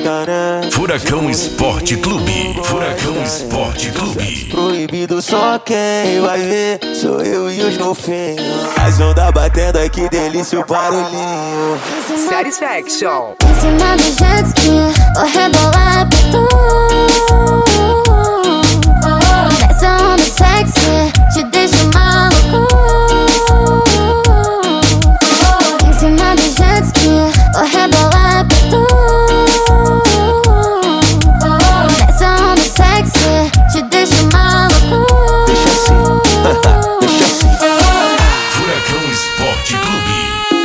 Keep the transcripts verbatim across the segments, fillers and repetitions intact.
gosta, né? Furacão Esporte Clube. Furacão Esporte Clube. Proibido só quem vai ver sou eu e os golfinhos. As ondas batendo aqui, delícia o barulhinho. Satisfaction. Em cima do jet ski, vou rebolar pra tu. Essa onda sexy te deixa maluco. Em cima do jet ski, vou rebolar pra tu. Essa onda sexy te deixa maluco. Deixa assim, deixa assim. Furacão Esporte Clube.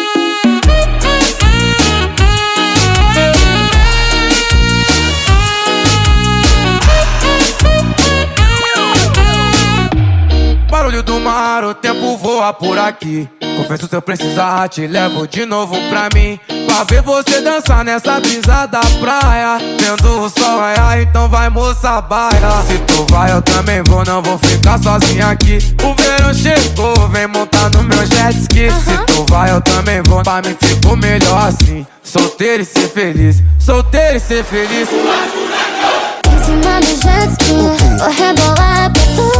Barulho do mar, o tempo voa por aqui. Confesso, se eu precisar, te levo de novo pra mim. Pra ver você dançar nessa brisa da praia. Vendo o sol raiar, então vai, moça, baia. Se tu vai, eu também vou, não vou ficar sozinho aqui. O verão chegou, vem montar no meu jet ski. Se tu vai, eu também vou, pra mim ficou melhor assim. Solteiro e ser feliz, solteiro e ser feliz. Em cima do jet ski, vou rebolar pra tu.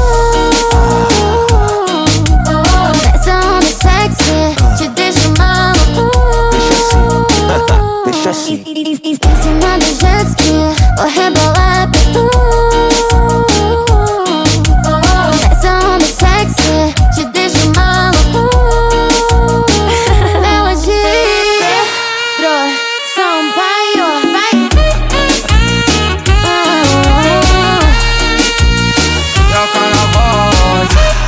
Essa onda sexy te deixa maluco. Deixa assim, Em cima do jet ski, vou rebolar pra tu. Essa onda sexy te deixa maluco. Melodia, Sampaio, vai. É o carnaval.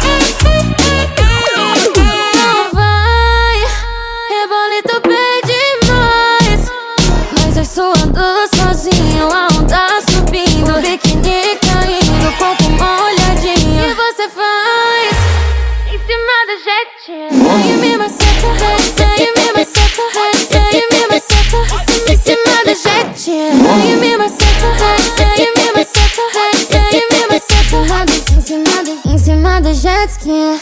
Não vai, rebolito bem demais. Mas eu suando sozinho, a onda subindo, biquíni caindo, corpo molhadinho. E você faz em cima do jetinho. Vem me maceta,